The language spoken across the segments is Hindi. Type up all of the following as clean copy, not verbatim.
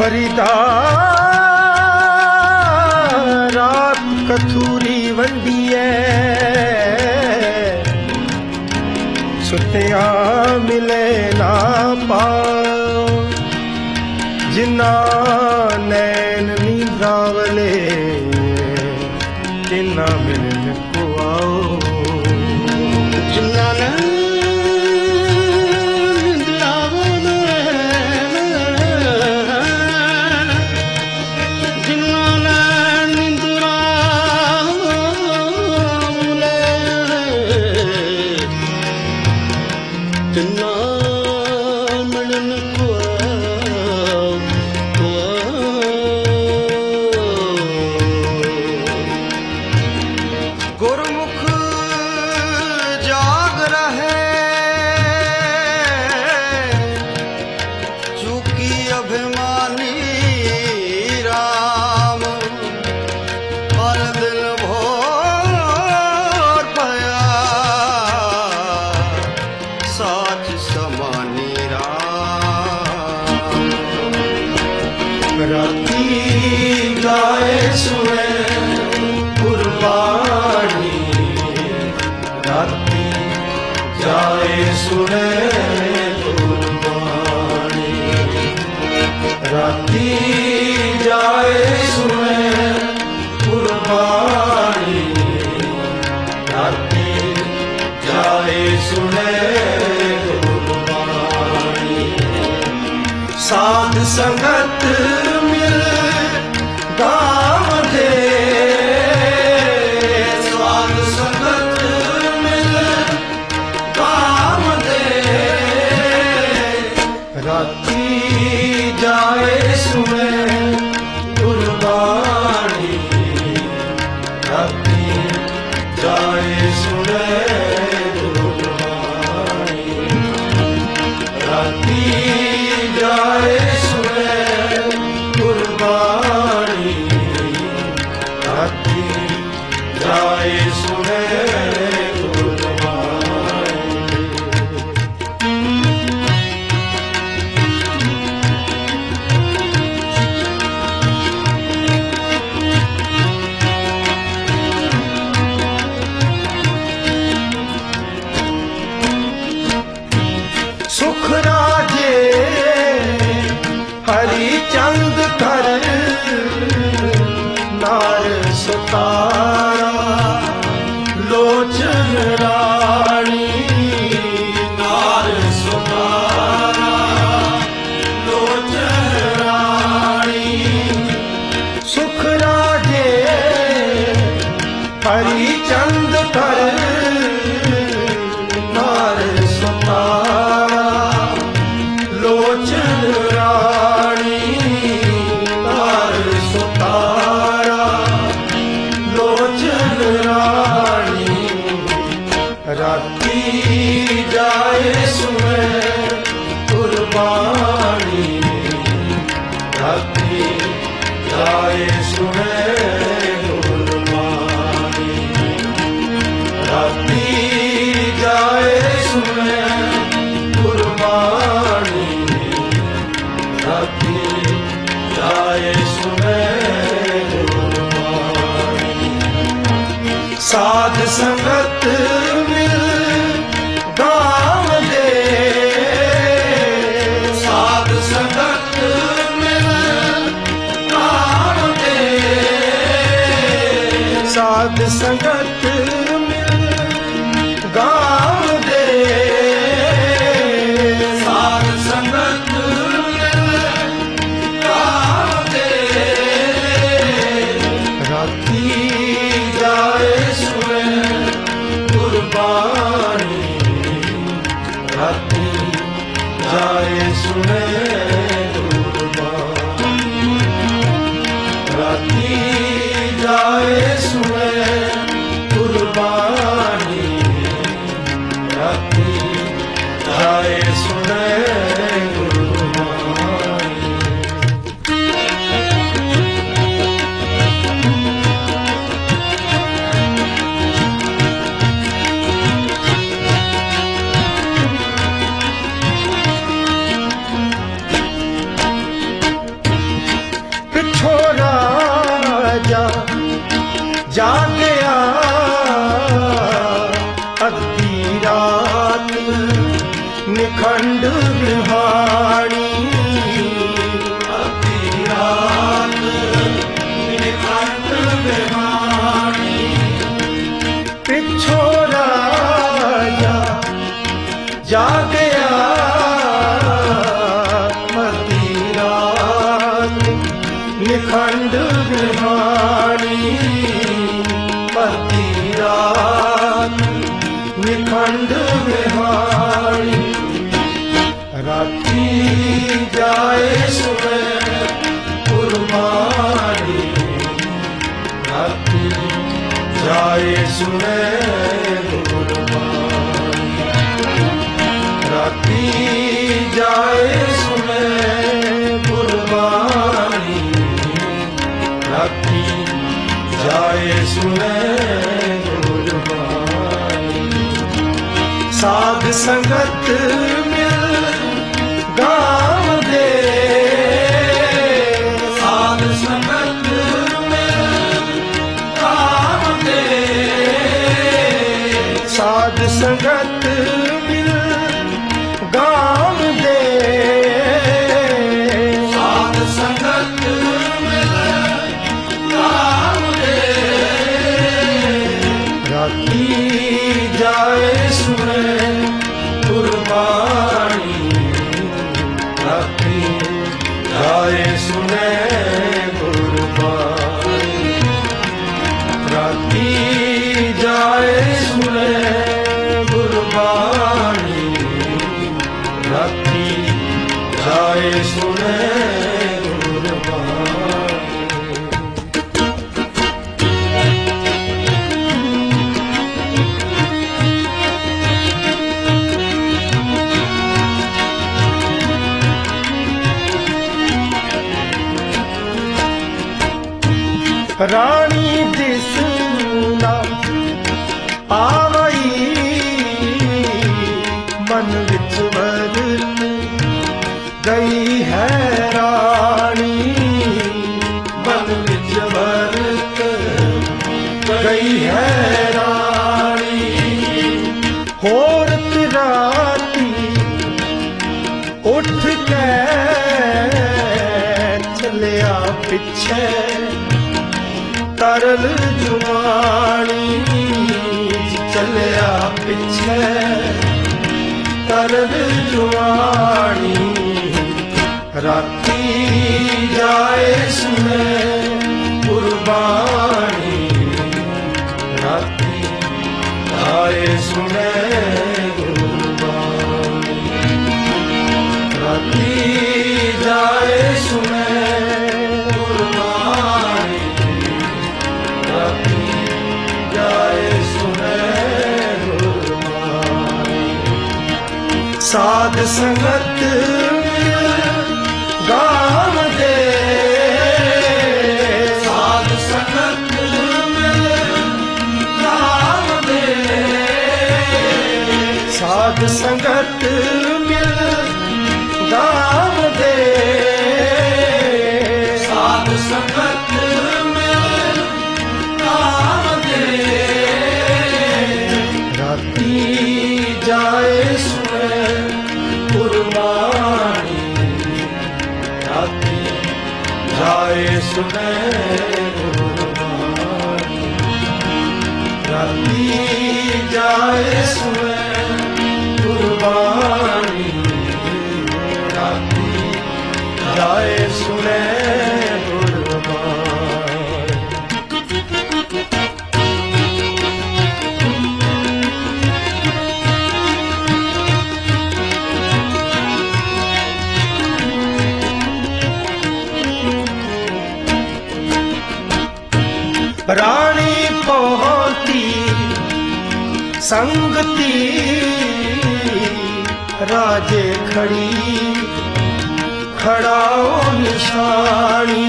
हरिदास रात कथूरी वंडिए सुत्या मिले ना पाओ जिन्ना नैन नींद्रा वले तिन्ना मिलन को आओ जिन्ना गुरमुख जाग रहे चूकी अभिमानी राम पर दिल भोर पया साच समानी राम राती गाए सुने कुर्बानी राती जाए सुने कुर्बानी राती जाए सुने कुर्बानी राती जाए सुने कुर्बानी साध संगत मिल गाम दे साध संगत मिल गाम दे राती जाए सुने कुर्बानी राती जाए सुने कुर्बानी राती जाए सुने कुर्बानी राती जाए सुने सुख राजे हरि चंद कर नार सुतारा लोचन रानी नार सुतारा लोचन रानी सुख राजे हरि चंद कर नार सुतारा लोचन रानी नार सुतारा लोचन रानी राती जाए सुने कुर्बानी राती जाए सुने कुर्बानी राती जाए सुने कुर्बानी राती जाए सुने कुर्बानी साध संगत मिल गाम दे साध संगत मिल गाम दे साध संगत मिल गाम दे साध संगत मिल गाम दे राती जाए सुने कुर्बानी राती जाए सुने कुर्बानी राती जाए सुने कुर्बानी रात निखंड विहारी राती जाए सुने कुर्बानी राती जाए सुने कुर्बानी राती जाए सुने कुर्बानी राती जाए सुने कुर्बानी साध संगत मिल गाँव दे साध संगत मिल गाँव दे साध संगत मिल गाँव दे साध संगत मिल गाँव दे राती जाए सुने कुर्बानी राती जाए सुने कुर्बानी राती जाए सुने कुर्बानी राती जाए सुने रानी दिसना आवई मन विच बरत गई है रानी मन विच बरत गई है रानी होरत राती उठ के चलिया पिछे तरल जुआनी चलिया पिछे तरल जुआनी राती जाए सुने कुर्बानी राती जाए सुने कुर्बानी राती जाए सुने साध संगत गाँव दे साध संगत गाँव दे साध संगत मिल गाँव दे साध संगत मिल गाँव दे राती जाए सुने कुर्बानी राती जाए सुने कुर्बानी राती जाए सुने कुर्बानी राती जाए सुने रानी पहुंची संगती राजे खड़ी खड़ाओ निशानी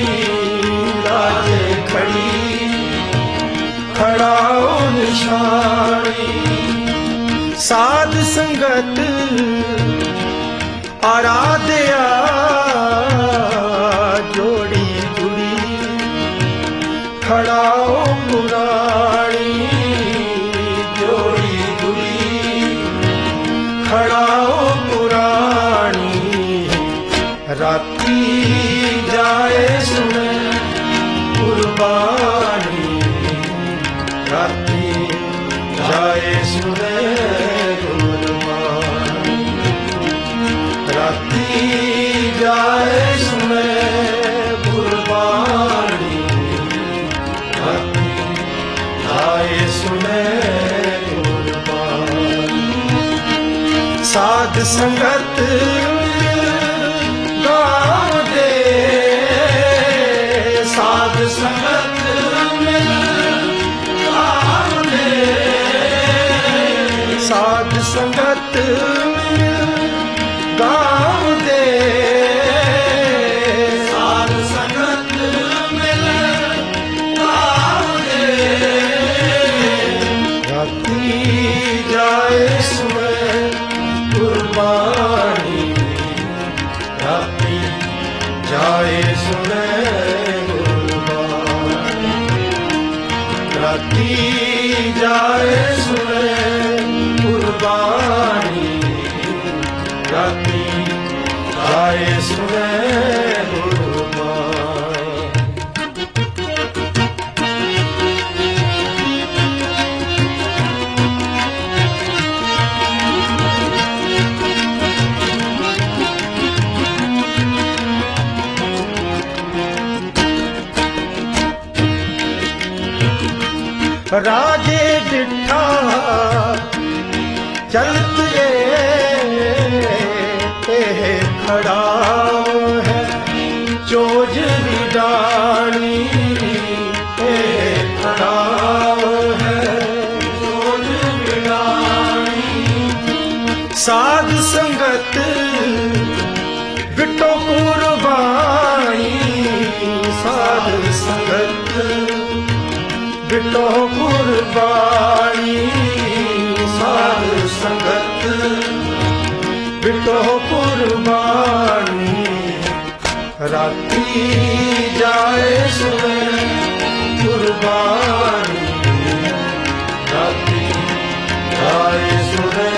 राजे खड़ी खड़ाओ निशानी साध संगत आराध्या जोड़ी जुड़ी खड़ाओ पुराणी जोड़ी जुड़ी खड़ाओ पुराणी राती जाए सुने कुर्बानी राती जाए सुने कुर्बानी राती जाए सुने कुर्बानी राती जाए जाए सुने गुरबाणी। साध संगत गाँव दे, साध संगत गाँव दे, साध संगत गाँव दे, साध संगत मिल गाँव दे। राती जाए सुने गुरबाणी, राती जाए सुने गुरबाणी, राती जाए सुने गुरबाणी, राती जाए सुने गुरबाणी। राजे डिठा चलत ये खड़ा है, चोजरी डाणी खड़ा है, चोजरी डाणी। साध संगत बिटो कुर्बानी, साध संगत बिटो कुर्बानी, साध संगत बिटो कुर्बानी। राती जाए सुने कुर्बानी, राती जाए सुने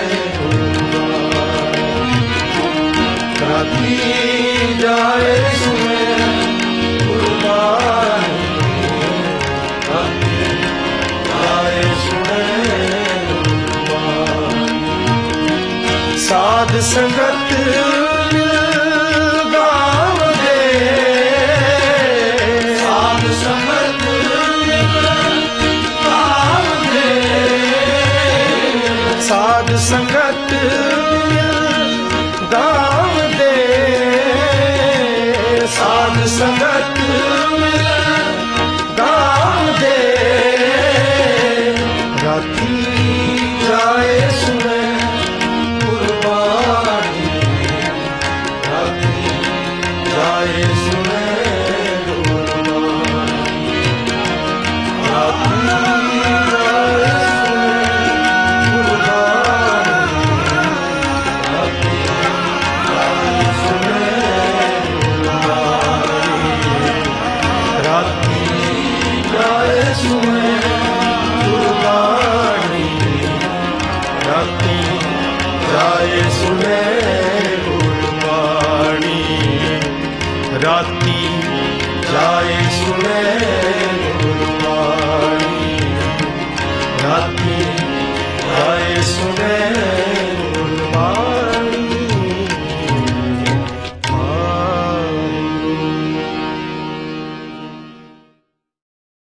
कुर्बानी, राती जाए सुने कुर्बानी, राती जाए सुने कुर्बानी। साध संगत गाँव दे, साध संगत गाँव दे, साध संगत